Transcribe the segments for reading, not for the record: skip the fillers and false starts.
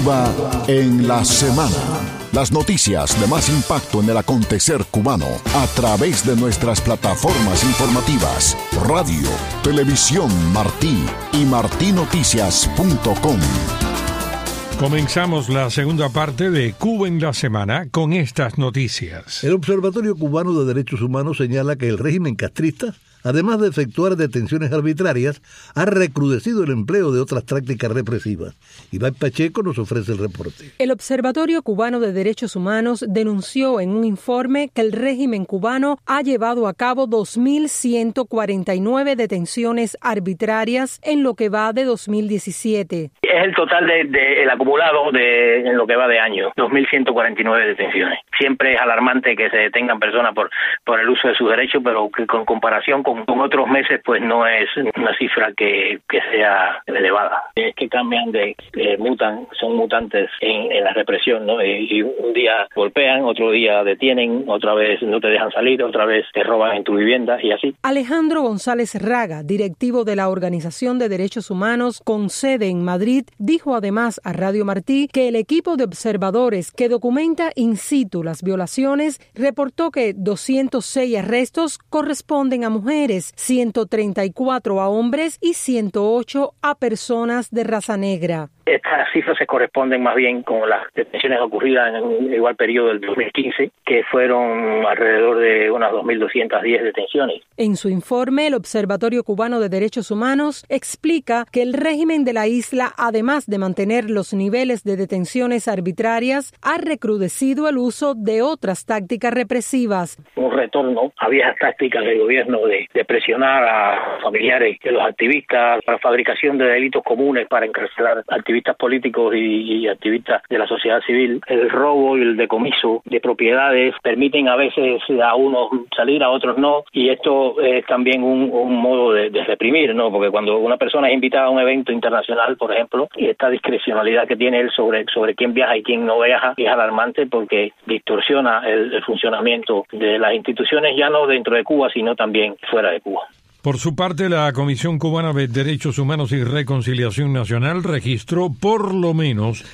Cuba en la semana. Las noticias de más impacto en el acontecer cubano a través de nuestras plataformas informativas, radio, televisión Martí y martinoticias.com. Comenzamos la segunda parte de Cuba en la semana con estas noticias. El Observatorio Cubano de Derechos Humanos señala que el régimen castrista, además de efectuar detenciones arbitrarias, ha recrudecido el empleo de otras tácticas represivas. Iván Pacheco nos ofrece el reporte. El Observatorio Cubano de Derechos Humanos denunció en un informe que el régimen cubano ha llevado a cabo 2.149 detenciones arbitrarias en lo que va de 2017. Es el total el acumulado en lo que va de año, 2.149 detenciones. Siempre es alarmante que se detengan personas por el uso de sus derechos, pero que con comparación con otros meses, pues no es una cifra que sea elevada. Es que cambian mutan, son mutantes en la represión, ¿no? Y un día golpean, otro día detienen, otra vez no te dejan salir, otra vez te roban en tu vivienda y así. Alejandro González Raga, directivo de la Organización de Derechos Humanos con sede en Madrid, dijo además a Radio Martí que el equipo de observadores que documenta in situ las violaciones reportó que 206 arrestos corresponden a mujeres, 134 a hombres y 108 a personas de raza negra. Estas cifras se corresponden más bien con las detenciones ocurridas en un igual periodo del 2015, que fueron alrededor de unas 2.210 detenciones. En su informe, el Observatorio Cubano de Derechos Humanos explica que el régimen de la isla, además de mantener los niveles de detenciones arbitrarias, ha recrudecido el uso de otras tácticas represivas. Un retorno a viejas tácticas del gobierno de presionar a familiares de los activistas, la fabricación de delitos comunes para encarcelar activistas políticos y activistas de la sociedad civil. El robo y el decomiso de propiedades permiten a veces a unos salir, a otros no, y esto es también un modo de reprimir, ¿no? Porque cuando una persona es invitada a un evento internacional, por ejemplo, y esta discrecionalidad que tiene él sobre quién viaja y quién no viaja es alarmante porque distorsiona el funcionamiento de las instituciones, ya no dentro de Cuba, sino también fuera de Cuba. Por su parte, la Comisión Cubana de Derechos Humanos y Reconciliación Nacional registró por lo menos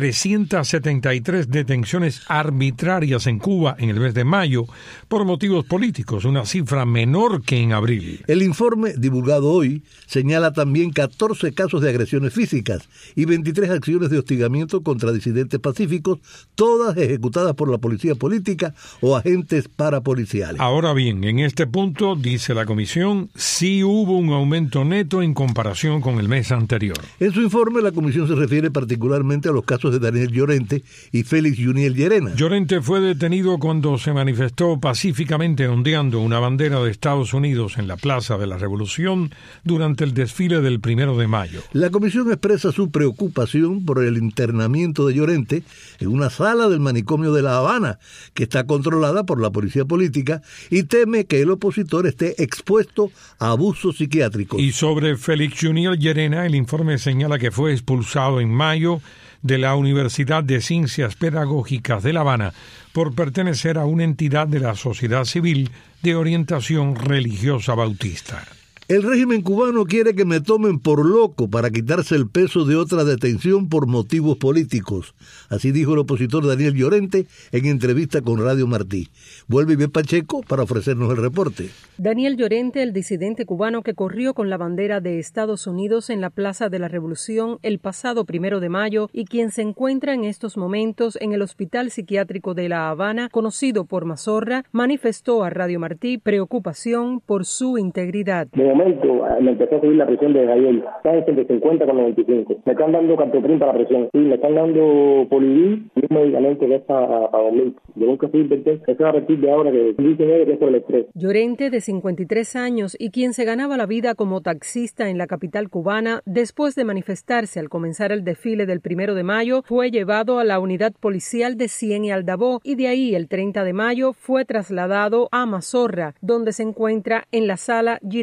373 detenciones arbitrarias en Cuba en el mes de mayo por motivos políticos, una cifra menor que en abril. El informe, divulgado hoy, señala también 14 casos de agresiones físicas y 23 acciones de hostigamiento contra disidentes pacíficos, todas ejecutadas por la policía política o agentes parapoliciales. Ahora bien, en este punto, dice la Comisión, sí hubo un aumento neto en comparación con el mes anterior. En su informe, la Comisión se refiere particularmente a los casos de Daniel Llorente y Félix Juniel Llerena. Llorente fue detenido cuando se manifestó pacíficamente ondeando una bandera de Estados Unidos en la Plaza de la Revolución durante el desfile del 1 de mayo. La Comisión expresa su preocupación por el internamiento de Llorente en una sala del manicomio de La Habana, que está controlada por la policía política, y teme que el opositor esté expuesto a abusos psiquiátricos. Y sobre Félix Juniel Llerena, el informe señala que fue expulsado en mayo de la Universidad de Ciencias Pedagógicas de La Habana por pertenecer a una entidad de la sociedad civil de orientación religiosa bautista. El régimen cubano quiere que me tomen por loco para quitarse el peso de otra detención por motivos políticos. Así dijo el opositor Daniel Llorente en entrevista con Radio Martí. Vuelve Iván Pacheco para ofrecernos el reporte. Daniel Llorente, el disidente cubano que corrió con la bandera de Estados Unidos en la Plaza de la Revolución el pasado 1 de mayo y quien se encuentra en estos momentos en el Hospital Psiquiátrico de La Habana, conocido por Mazorra, manifestó a Radio Martí preocupación por su integridad. De momento me empezó a subir la presión de ayer, está en 150 con 95. Me están dando Captopril para la presión, sí, me están dando Polidil y un medicamento que está a 2000. Yo nunca fui invertir, eso es a partir de ahora que dicen que es por el estrés. Llorente, de 53 años y quien se ganaba la vida como taxista en la capital cubana, después de manifestarse al comenzar el desfile del 1 de mayo, fue llevado a la unidad policial de Cien y Aldabó y de ahí el 30 de mayo fue trasladado a Mazorra, donde se encuentra en la sala Giralt.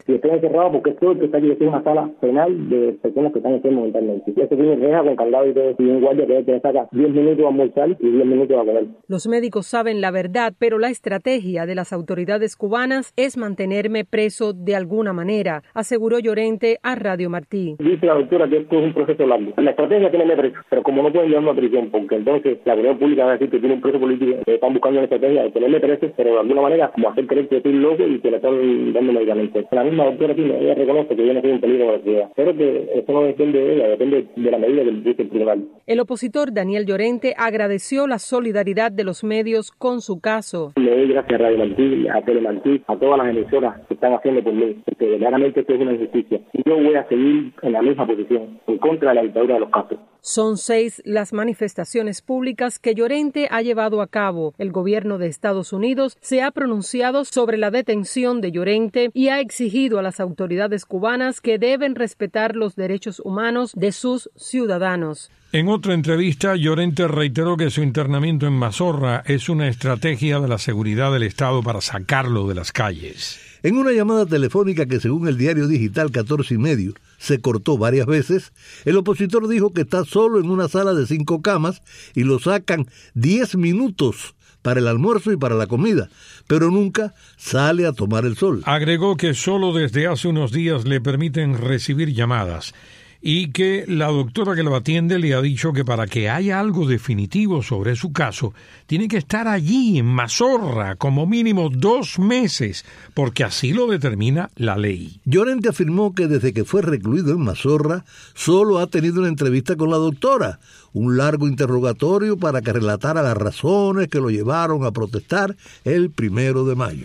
Si estoy encerrado porque estoy que está aquí, es una sala penal de personas que están enfermas mentalmente. Ya se tiene reja con candado y todo, y un guardia que saca 10 minutos a almorzar y 10 minutos a comer. Los médicos saben la verdad, pero la estrategia de las autoridades cubanas es mantenerme preso de alguna manera, aseguró Llorente a Radio Martí. Dice la doctora que esto es un proceso largo. La estrategia es tenerme preso, pero como no pueden llevarme a prisión, porque entonces la opinión pública va a decir que tiene un preso político, están buscando una estrategia de tenerme preso, pero de alguna manera como hacer creer que estoy loco y que le están dando medicamentos. La misma doctora sí, ella reconoce que yo no soy un peligro para la sociedad, pero que eso no depende de ella, depende de la medida que dice el tribunal. El opositor Daniel Llorente agradeció la solidaridad de los medios con su caso. Le doy gracias a Radio Martí, a Telemartí, a todas las emisoras que están haciendo por mí, porque verdaderamente esto es una injusticia. Y yo voy a seguir en la misma posición, en contra de la dictadura de los Castro. Son 6 las manifestaciones públicas que Llorente ha llevado a cabo. El gobierno de Estados Unidos se ha pronunciado sobre la detención de Llorente y ha exigido a las autoridades cubanas que deben respetar los derechos humanos de sus ciudadanos. En otra entrevista, Llorente reiteró que su internamiento en Mazorra es una estrategia de la seguridad del Estado para sacarlo de las calles. En una llamada telefónica que, según el diario digital 14 y medio, se cortó varias veces, el opositor dijo que está solo en una sala de 5 camas y lo sacan 10 minutos para el almuerzo y para la comida, pero nunca sale a tomar el sol. Agregó que solo desde hace unos días le permiten recibir llamadas y que la doctora que lo atiende le ha dicho que para que haya algo definitivo sobre su caso, tiene que estar allí en Mazorra como mínimo 2 meses, porque así lo determina la ley. Llorente afirmó que desde que fue recluido en Mazorra, solo ha tenido una entrevista con la doctora, un largo interrogatorio para que relatara las razones que lo llevaron a protestar el 1 de mayo.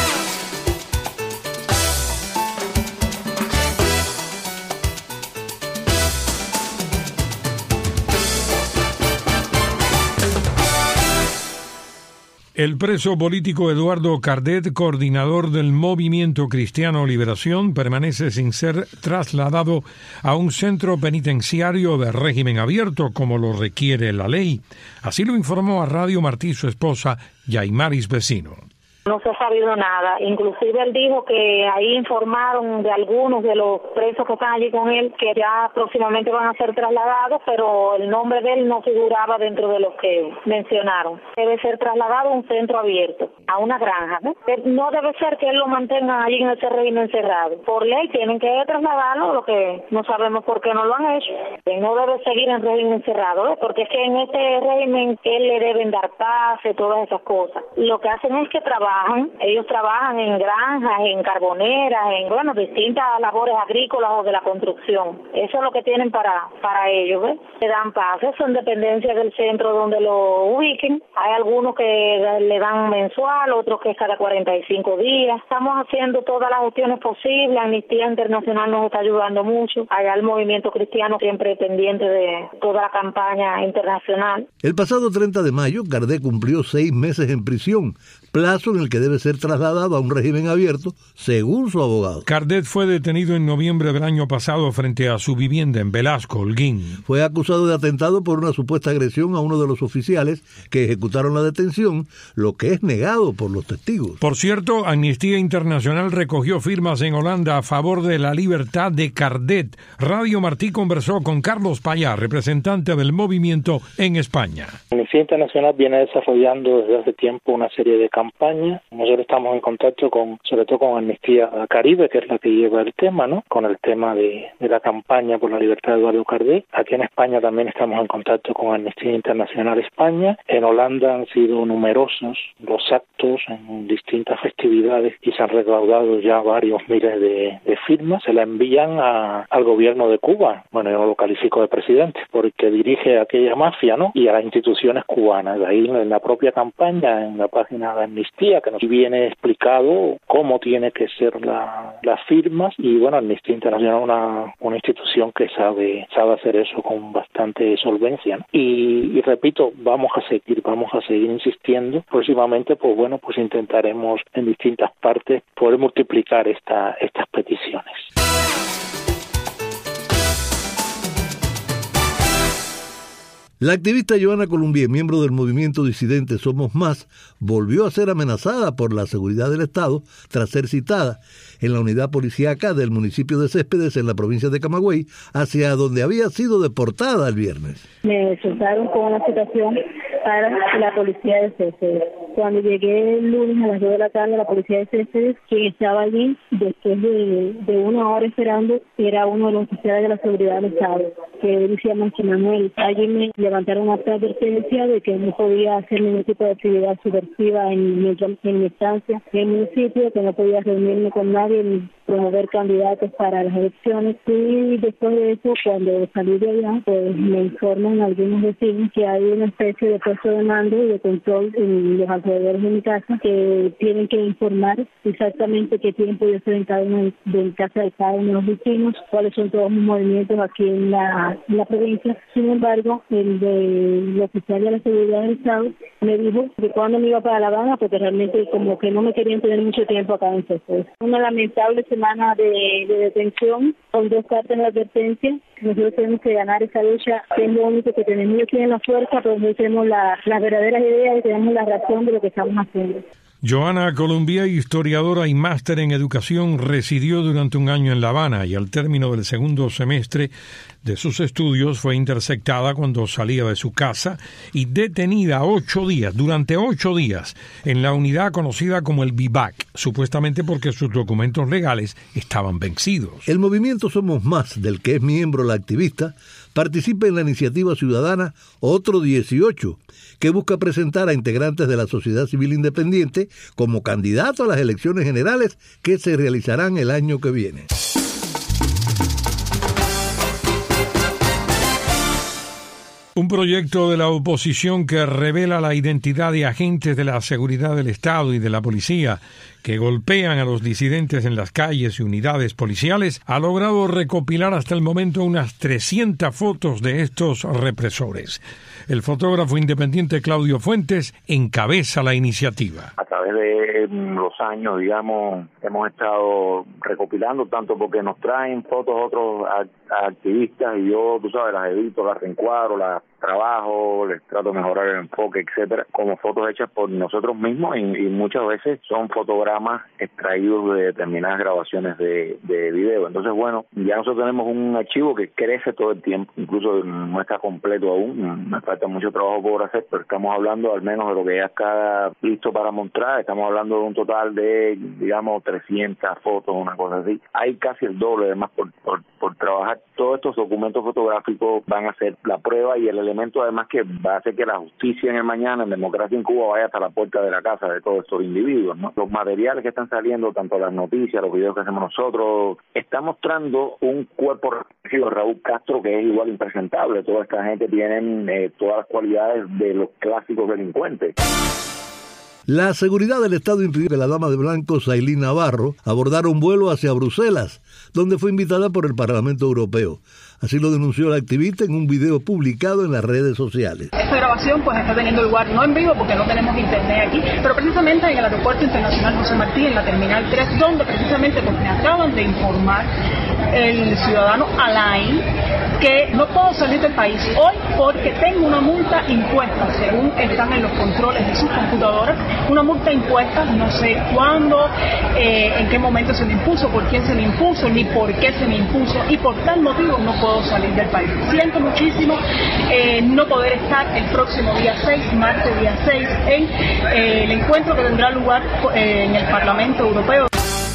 El preso político Eduardo Cardet, coordinador del Movimiento Cristiano Liberación, permanece sin ser trasladado a un centro penitenciario de régimen abierto, como lo requiere la ley. Así lo informó a Radio Martí su esposa, Yaimaris Vecino. No se ha sabido nada. Inclusive él dijo que ahí informaron de algunos de los presos que están allí con él que ya próximamente van a ser trasladados, pero el nombre de él no figuraba dentro de los que mencionaron. Debe ser trasladado a un centro abierto, a una granja, ¿no? No debe ser que él lo mantengan allí en ese régimen encerrado. Por ley tienen que trasladarlo, lo que no sabemos por qué no lo han hecho. No debe seguir en régimen encerrado, ¿eh? Porque es que en este régimen él le deben dar pase, todas esas cosas. Lo que hacen es que ellos trabajan en granjas, en carboneras, en distintas labores agrícolas o de la construcción. Eso es lo que tienen para ellos, ¿ves? Le dan pases, en dependencia del centro donde lo ubiquen. Hay algunos que le dan mensual, otros que es cada 45 días. Estamos haciendo todas las gestiones posibles. Amnistía Internacional nos está ayudando mucho. Allá el movimiento cristiano siempre pendiente de toda la campaña internacional. El pasado 30 de mayo, Cardet cumplió 6 meses en prisión, plazo en el que debe ser trasladado a un régimen abierto, según su abogado. Cardet fue detenido en noviembre del año pasado frente a su vivienda en Velasco, Holguín. Fue acusado de atentado por una supuesta agresión a uno de los oficiales que ejecutaron la detención, lo que es negado por los testigos. Por cierto, Amnistía Internacional recogió firmas en Holanda a favor de la libertad de Cardet. Radio Martí conversó con Carlos Payá, representante del movimiento en España. Amnistía Internacional viene desarrollando desde hace tiempo una serie de campañas. Nosotros estamos en contacto sobre todo con Amnistía Caribe, que es la que lleva el tema, ¿no? Con el tema de la campaña por la libertad de Eduardo Cardet. Aquí en España también estamos en contacto con Amnistía Internacional España. En Holanda han sido numerosos los actos en distintas festividades y se han recaudado ya varios miles de firmas. Se la envían al gobierno de Cuba. Bueno, yo no lo califico de presidente porque dirige a aquella mafia, ¿no? Y a las instituciones cubanas. De ahí en la propia campaña, en la página de Amnistía, que nos viene explicado cómo tiene que ser las firmas. Y bueno, Amnistía Internacional es una institución que sabe hacer eso con bastante solvencia, ¿no? Y repito, vamos a seguir insistiendo. Próximamente, pues intentaremos en distintas partes poder multiplicar estas peticiones. La activista Joana Columbier, miembro del movimiento disidente Somos Más, volvió a ser amenazada por la seguridad del Estado tras ser citada en la unidad policíaca del municipio de Céspedes, en la provincia de Camagüey, hacia donde había sido deportada el viernes. Me soltaron con una citación para la policía de Céspedes. Cuando llegué el lunes a las 2 de la tarde, la policía de Céspedes, quien estaba allí después de una hora esperando, era uno de los oficiales de la seguridad del Estado, que decía Manchi Manuel. Allí me levantaron una advertencia de que no podía hacer ningún tipo de actividad subversiva en mi estancia en el municipio, que no podía reunirme con nadie ni promover candidatos para las elecciones. Y después de eso, cuando salí de allá, pues me informan algunos vecinos que hay una especie de puesto de mando y de control en los alrededores de mi casa, que tienen que informar exactamente qué tiempo yo estoy en cada una de casa de cada uno de los vecinos, cuáles son todos mis movimientos aquí en la provincia. Sin embargo, el oficial de la seguridad del Estado me dijo que cuando me iba para La Habana, porque realmente como que no me querían tener mucho tiempo acá en Céspedes. Una lamentable semana de detención con 2 cartas de advertencia. Nosotros tenemos que ganar esa lucha, que es lo único que tenemos. Ellos tienen la fuerza, pero nosotros tenemos las verdaderas ideas y tenemos la razón de lo que estamos haciendo. Joana Columbier, historiadora y máster en educación, residió durante un año en La Habana y al término del segundo semestre de sus estudios fue interceptada cuando salía de su casa y detenida durante 8 días, en la unidad conocida como el Vivac, supuestamente porque sus documentos legales estaban vencidos. El movimiento Somos Más, del que es miembro la activista, participa en la iniciativa ciudadana Otro 18, que busca presentar a integrantes de la sociedad civil independiente como candidato a las elecciones generales que se realizarán el año que viene. Un proyecto de la oposición que revela la identidad de agentes de la seguridad del Estado y de la policía que golpean a los disidentes en las calles y unidades policiales ha logrado recopilar hasta el momento unas 300 fotos de estos represores. El fotógrafo independiente Claudio Fuentes encabeza la iniciativa. A través de los años, digamos, hemos estado recopilando, tanto porque nos traen fotos otros activistas y yo, tú sabes, las edito, las reencuadro, las trabajo, les trato de mejorar el enfoque, etcétera, como fotos hechas por nosotros mismos y muchas veces son fotogramas extraídos de determinadas grabaciones de video. Entonces, bueno, ya nosotros tenemos un archivo que crece todo el tiempo, incluso no está completo aún, me falta mucho trabajo por hacer, pero estamos hablando al menos de lo que ya está listo para mostrar. Estamos hablando de un total de, digamos, 300 fotos, una cosa así. Hay casi el doble, además, por trabajar. Todos estos documentos fotográficos van a ser la prueba y el elemento, además, que va a hacer que la justicia en el mañana, en democracia en Cuba, vaya hasta la puerta de la casa de todos estos individuos, ¿no? Los materiales que están saliendo, tanto las noticias, los videos que hacemos nosotros, está mostrando un cuerpo represivo, Raúl Castro, que es igual impresentable. Toda esta gente tiene todas las cualidades de los clásicos delincuentes. La seguridad del Estado impidió que la dama de blanco, Sailí Navarro, abordara un vuelo hacia Bruselas, donde fue invitada por el Parlamento Europeo. Así lo denunció la activista en un video publicado en las redes sociales. Esta grabación pues está teniendo lugar no en vivo porque no tenemos internet aquí, pero precisamente en el Aeropuerto Internacional José Martí, en la Terminal 3, donde precisamente pues me acaban de informar el ciudadano Alain que no puedo salir del país hoy porque tengo una multa impuesta, según están en los controles de sus computadoras, una multa impuesta, no sé cuándo, en qué momento se me impuso, por quién se me impuso, ni por qué se me impuso, y por tal motivo no puedo salir del país. Siento muchísimo no poder estar el próximo día 6, martes día 6, en el encuentro que tendrá lugar en el Parlamento Europeo.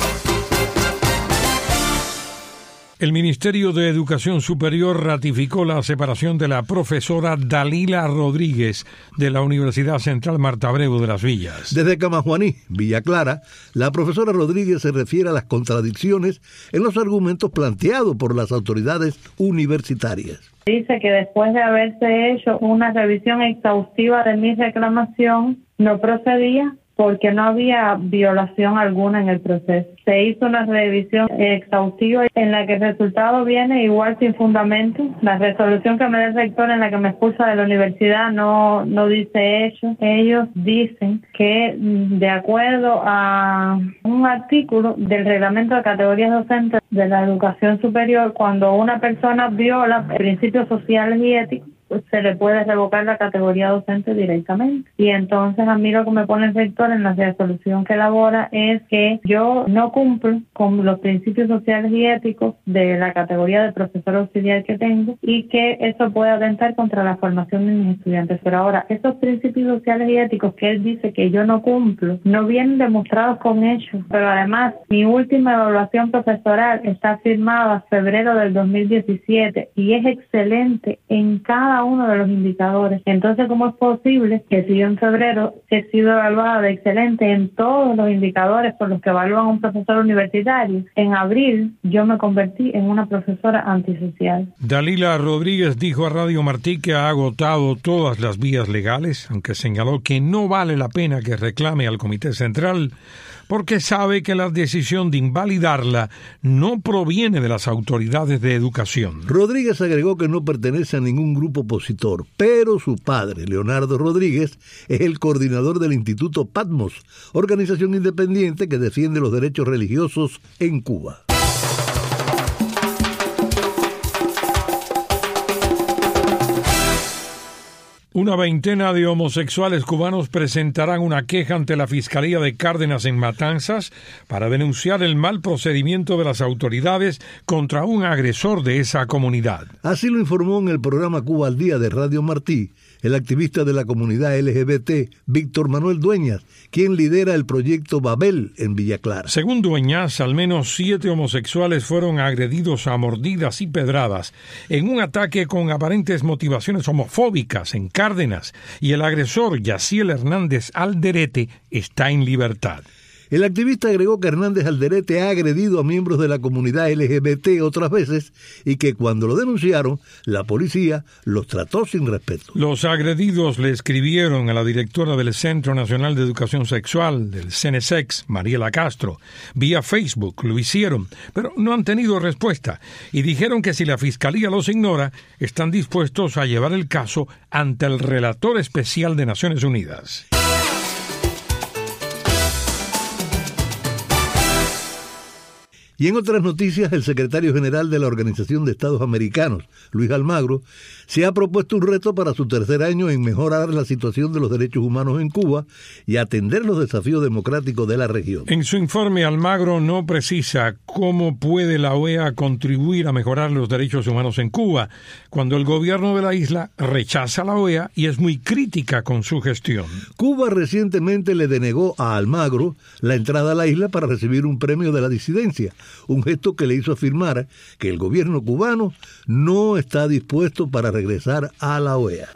El Ministerio de Educación Superior ratificó la separación de la profesora Dalila Rodríguez de la Universidad Central Marta Abreu de Las Villas. Desde Camajuaní, Villa Clara, la profesora Rodríguez se refiere a las contradicciones en los argumentos planteados por las autoridades universitarias. Dice que después de haberse hecho una revisión exhaustiva de mi reclamación, no procedía porque no había violación alguna en el proceso. Se hizo una revisión exhaustiva en la que el resultado viene igual sin fundamento. La resolución que me da el rector en la que me expulsa de la universidad no dice eso. Ellos dicen que de acuerdo a un artículo del reglamento de categorías docentes de la educación superior, cuando una persona viola principios sociales y éticos, se le puede revocar la categoría docente directamente. Y entonces a mí lo que me pone el rector en la resolución que elabora es que yo no cumplo con los principios sociales y éticos de la categoría de profesor auxiliar que tengo y que eso puede atentar contra la formación de mis estudiantes. Pero ahora, esos principios sociales y éticos que él dice que yo no cumplo, no vienen demostrados con hechos. Pero además, mi última evaluación profesoral está firmada febrero del 2017 y es excelente en cada uno de los indicadores. Entonces, ¿cómo es posible que si yo en febrero he sido evaluada de excelente en todos los indicadores por los que evalúan a un profesor universitario, en abril yo me convertí en una profesora antisocial? Dalila Rodríguez dijo a Radio Martí que ha agotado todas las vías legales, aunque señaló que no vale la pena que reclame al Comité Central porque sabe que la decisión de invalidarla no proviene de las autoridades de educación. Rodríguez agregó que no pertenece a ningún grupo opositor, pero su padre, Leonardo Rodríguez, es el coordinador del Instituto Patmos, organización independiente que defiende los derechos religiosos en Cuba. Una veintena de homosexuales cubanos presentarán una queja ante la Fiscalía de Cárdenas en Matanzas para denunciar el mal procedimiento de las autoridades contra un agresor de esa comunidad. Así lo informó en el programa Cuba al Día de Radio Martí el activista de la comunidad LGBT, Víctor Manuel Dueñas, quien lidera el proyecto Babel en Villa Clara. Según Dueñas, al menos 7 homosexuales fueron agredidos a mordidas y pedradas en un ataque con aparentes motivaciones homofóbicas en Cárdenas, y el agresor, Yaciel Hernández Alderete, está en libertad. El activista agregó que Hernández Alderete ha agredido a miembros de la comunidad LGBT otras veces y que cuando lo denunciaron, la policía los trató sin respeto. Los agredidos le escribieron a la directora del Centro Nacional de Educación Sexual, del CENESEX, Mariela Castro. Vía Facebook lo hicieron, pero no han tenido respuesta y dijeron que si la Fiscalía los ignora, están dispuestos a llevar el caso ante el Relator Especial de Naciones Unidas. Y en otras noticias, el secretario general de la Organización de Estados Americanos, Luis Almagro, se ha propuesto un reto para su tercer año en mejorar la situación de los derechos humanos en Cuba y atender los desafíos democráticos de la región. En su informe, Almagro no precisa cómo puede la OEA contribuir a mejorar los derechos humanos en Cuba, cuando el gobierno de la isla rechaza a la OEA y es muy crítica con su gestión. Cuba recientemente le denegó a Almagro la entrada a la isla para recibir un premio de la disidencia, un gesto que le hizo afirmar que el gobierno cubano no está dispuesto para regresar a la OEA.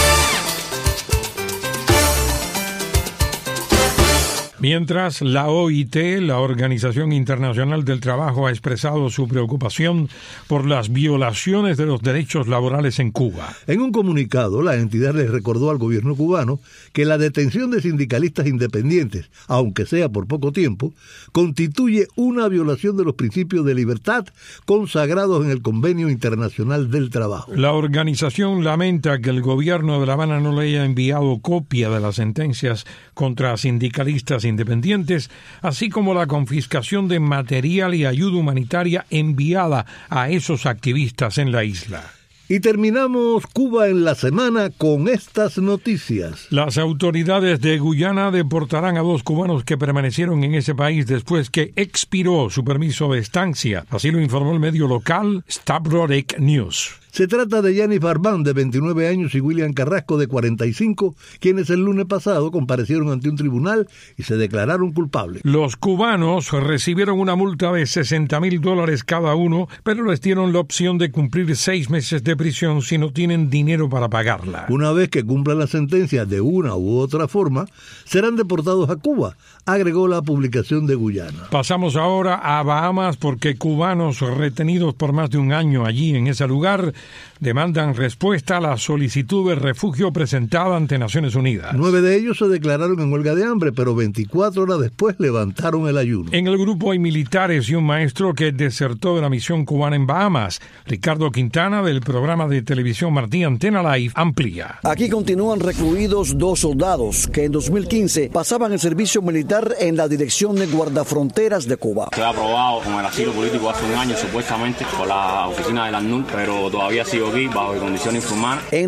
Mientras, la OIT, la Organización Internacional del Trabajo, ha expresado su preocupación por las violaciones de los derechos laborales en Cuba. En un comunicado, la entidad les recordó al gobierno cubano que la detención de sindicalistas independientes, aunque sea por poco tiempo, constituye una violación de los principios de libertad consagrados en el Convenio Internacional del Trabajo. La organización lamenta que el gobierno de La Habana no le haya enviado copia de las sentencias contra sindicalistas independientes, así como la confiscación de material y ayuda humanitaria enviada a esos activistas en la isla. Y terminamos Cuba en la semana con estas noticias. Las autoridades de Guyana deportarán a 2 cubanos que permanecieron en ese país después que expiró su permiso de estancia. Así lo informó el medio local Stavrodek News. Se trata de Yanis Barbán, de 29 años, y William Carrasco, de 45, quienes el lunes pasado comparecieron ante un tribunal y se declararon culpables. Los cubanos recibieron una multa de $60,000 cada uno, pero les dieron la opción de cumplir 6 meses de prisión si no tienen dinero para pagarla. Una vez que cumplan la sentencia de una u otra forma, serán deportados a Cuba, agregó la publicación de Guyana. Pasamos ahora a Bahamas porque cubanos retenidos por más de un año allí en ese lugar demandan respuesta a la solicitud de refugio presentada ante Naciones Unidas. 9 de ellos se declararon en huelga de hambre, pero 24 horas después levantaron el ayuno. En el grupo hay militares y un maestro que desertó de la misión cubana en Bahamas. Ricardo Quintana, del programa de televisión Martí Antena Live, amplía. Aquí continúan recluidos 2 soldados que en 2015 pasaban el servicio militar en la Dirección de Guardafronteras de Cuba. Fue aprobado con el asilo político hace un año, supuestamente, por la oficina del ACNUR, pero todavía había sido aquí bajo condiciones inhumanas. En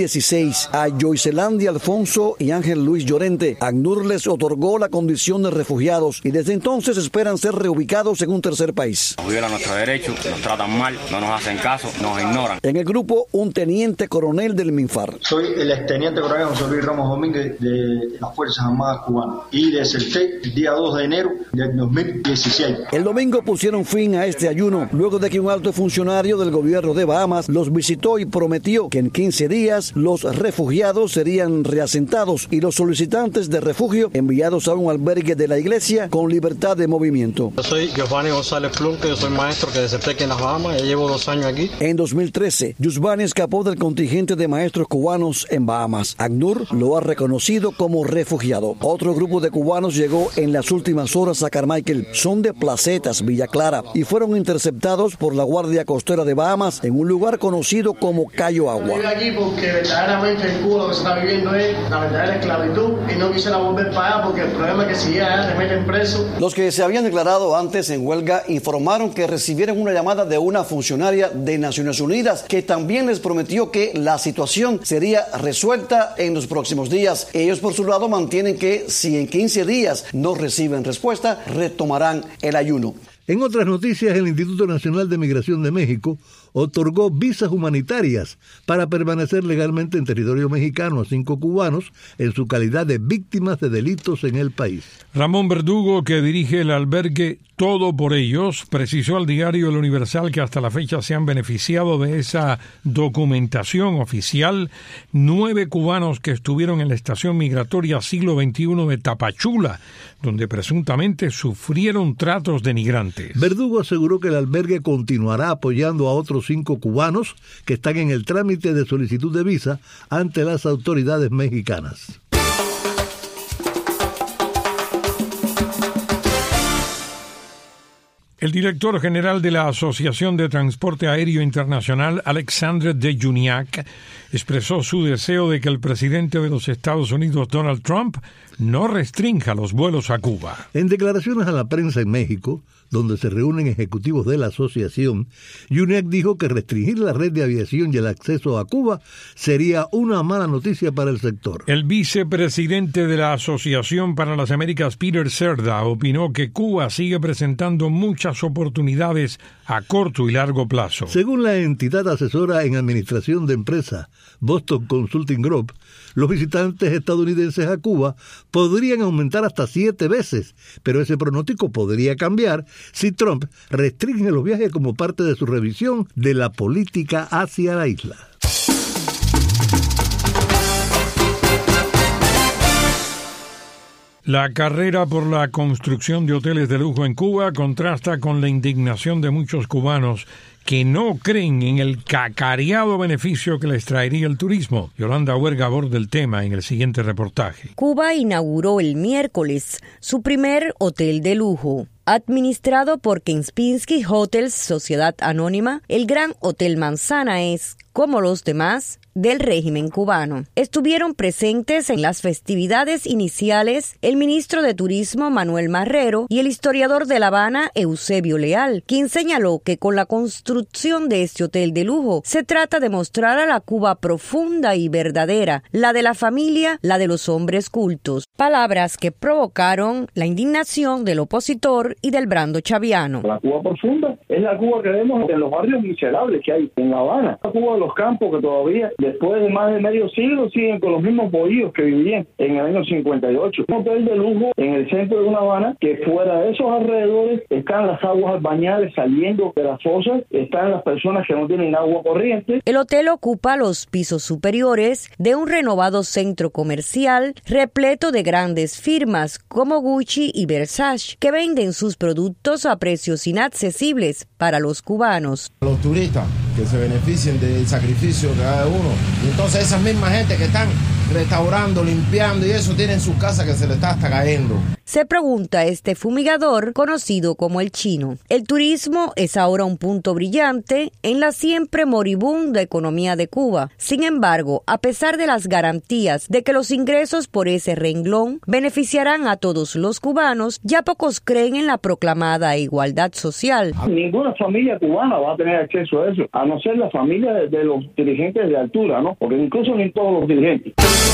2016, a Joycelandi Alfonso y Ángel Luis Llorente, ACNUR les otorgó la condición de refugiados y desde entonces esperan ser reubicados en un tercer país. Nos violan nuestros derechos, nos tratan mal, no nos hacen caso, nos ignoran. En el grupo, un teniente coronel del MINFAR. Soy el exteniente coronel José Luis Ramos Domínguez de las Fuerzas Armadas Cubanas y deserté el día 2 de enero del 2016. El domingo pusieron fin a este ayuno, luego de que un alto funcionario del gobierno de Bahamas los visitó y prometió que en 15 días los refugiados serían reasentados y los solicitantes de refugio enviados a un albergue de la iglesia con libertad de movimiento. Yo soy Giovanni González Plunque, yo soy maestro que deserté aquí en las Bahamas, ya llevo 2 años aquí. En 2013, Yusbani escapó del contingente de maestros cubanos en Bahamas. ACNUR lo ha reconocido como refugiado. Otro grupo de cubanos llegó en las últimas horas a Carmichael. Son de Placetas, Villa Clara, y fueron interceptados por la Guardia Costera de Bahamas en un lugar conocido como Cayo Agua. Estoy aquí porque verdaderamente en Cuba lo que se está viviendo es la verdadera esclavitud y no quisiera volver para allá porque el problema es que si ya te meten preso. Los que se habían declarado antes en huelga informaron que recibieron una llamada de una funcionaria de Naciones Unidas que también les prometió que la situación sería resuelta en los próximos días. Ellos por su lado mantienen que si en 15 días no reciben respuesta, retomarán el ayuno. En otras noticias, el Instituto Nacional de Migración de México otorgó visas humanitarias para permanecer legalmente en territorio mexicano a 5 cubanos en su calidad de víctimas de delitos en el país. Ramón Verdugo, que dirige el albergue Todo por Ellos, precisó al diario El Universal que hasta la fecha se han beneficiado de esa documentación oficial 9 cubanos que estuvieron en la estación migratoria Siglo XXI de Tapachula, donde presuntamente sufrieron tratos denigrantes. Verdugo aseguró que el albergue continuará apoyando a otros 5 cubanos que están en el trámite de solicitud de visa ante las autoridades mexicanas. El director general de la Asociación de Transporte Aéreo Internacional, Alexandre de Juniac, expresó su deseo de que el presidente de los Estados Unidos, Donald Trump, no restrinja los vuelos a Cuba. En declaraciones a la prensa en México, donde se reúnen ejecutivos de la asociación, Juniac dijo que restringir la red de aviación y el acceso a Cuba sería una mala noticia para el sector. El vicepresidente de la Asociación para las Américas, Peter Cerda, opinó que Cuba sigue presentando muchas oportunidades a corto y largo plazo. Según la entidad asesora en administración de empresa, Boston Consulting Group, los visitantes estadounidenses a Cuba podrían aumentar hasta 7 veces, pero ese pronóstico podría cambiar si Trump restringe los viajes como parte de su revisión de la política hacia la isla. La carrera por la construcción de hoteles de lujo en Cuba contrasta con la indignación de muchos cubanos que no creen en el cacareado beneficio que les traería el turismo. Yolanda Huerga aborda el tema en el siguiente reportaje. Cuba inauguró el miércoles su primer hotel de lujo. Administrado por Kempinski Hotels Sociedad Anónima, el Gran Hotel Manzana es, como los demás, del régimen cubano. Estuvieron presentes en las festividades iniciales el ministro de Turismo Manuel Marrero y el historiador de La Habana Eusebio Leal, quien señaló que con la construcción de este hotel de lujo se trata de mostrar a la Cuba profunda y verdadera, la de la familia, la de los hombres cultos. Palabras que provocaron la indignación del opositor y del brando chaviano. La Cuba profunda es la Cuba que vemos en los barrios miserables que hay en La Habana. La Cuba de los campos que todavía, después de más de medio siglo, siguen con los mismos bohíos que vivían en el año 58. Un hotel de lujo en el centro de una Habana que fuera de esos alrededores están las aguas bañadas saliendo de las fosas, están las personas que no tienen agua corriente. El hotel ocupa los pisos superiores de un renovado centro comercial repleto de grandes firmas como Gucci y Versace, que venden sus productos a precios inaccesibles para los cubanos. Los turistas que se beneficien del sacrificio de cada uno. Y entonces esas mismas gente que están restaurando, limpiando y eso, tienen sus casas que se les está hasta cayendo. Se pregunta este fumigador conocido como el chino. El turismo es ahora un punto brillante en la siempre moribunda economía de Cuba. Sin embargo, a pesar de las garantías de que los ingresos por ese renglón beneficiarán a todos los cubanos, ya pocos creen en la proclamada igualdad social. Ninguna familia cubana va a tener acceso a eso, a no ser la familia de los dirigentes de altura, ¿no? Porque incluso ni todos los dirigentes.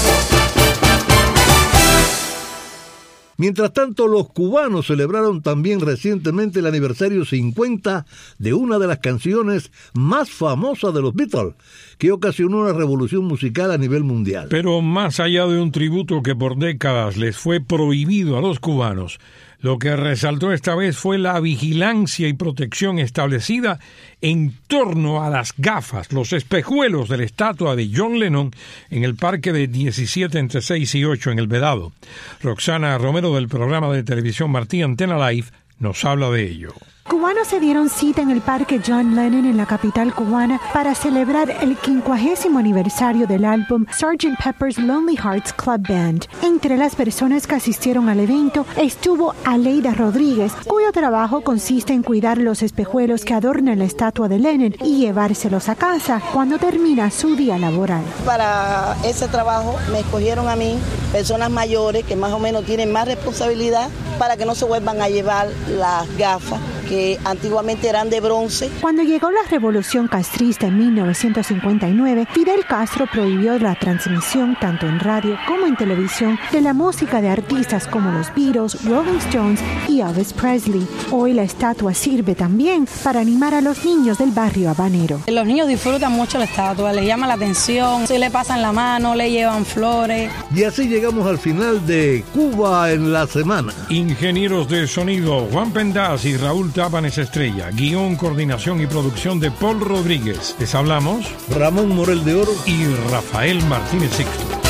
Mientras tanto, los cubanos celebraron también recientemente el aniversario 50 de una de las canciones más famosas de los Beatles, que ocasionó una revolución musical a nivel mundial. Pero más allá de un tributo que por décadas les fue prohibido a los cubanos, lo que resaltó esta vez fue la vigilancia y protección establecida en torno a las gafas, los espejuelos de la estatua de John Lennon en el parque de 17 entre 6 y 8 en El Vedado. Roxana Romero del programa de televisión Martí Antena Live nos habla de ello. Cubanos se dieron cita en el Parque John Lennon en la capital cubana para celebrar el 50º aniversario del álbum Sgt. Pepper's Lonely Hearts Club Band. Entre las personas que asistieron al evento estuvo Aleida Rodríguez, cuyo trabajo consiste en cuidar los espejuelos que adornan la estatua de Lennon y llevárselos a casa cuando termina su día laboral. Para ese trabajo me escogieron a mí, personas mayores que más o menos tienen más responsabilidad, para que no se vuelvan a llevar las gafas que antiguamente eran de bronce. Cuando llegó la revolución castrista en 1959, Fidel Castro prohibió la transmisión tanto en radio como en televisión de la música de artistas como los Beatles, Rolling Stones y Elvis Presley. Hoy la estatua sirve también para animar a los niños del barrio habanero. Los niños disfrutan mucho la estatua, les llama la atención, si le pasan la mano, le llevan flores. Y así llegamos al final de Cuba en la semana. Ingenieros de sonido Juan Pendaz y Raúl Tábanes Estrella. Guión, coordinación y producción de Paul Rodríguez. Les hablamos Ramón Morel de Oro y Rafael Martínez Sixto.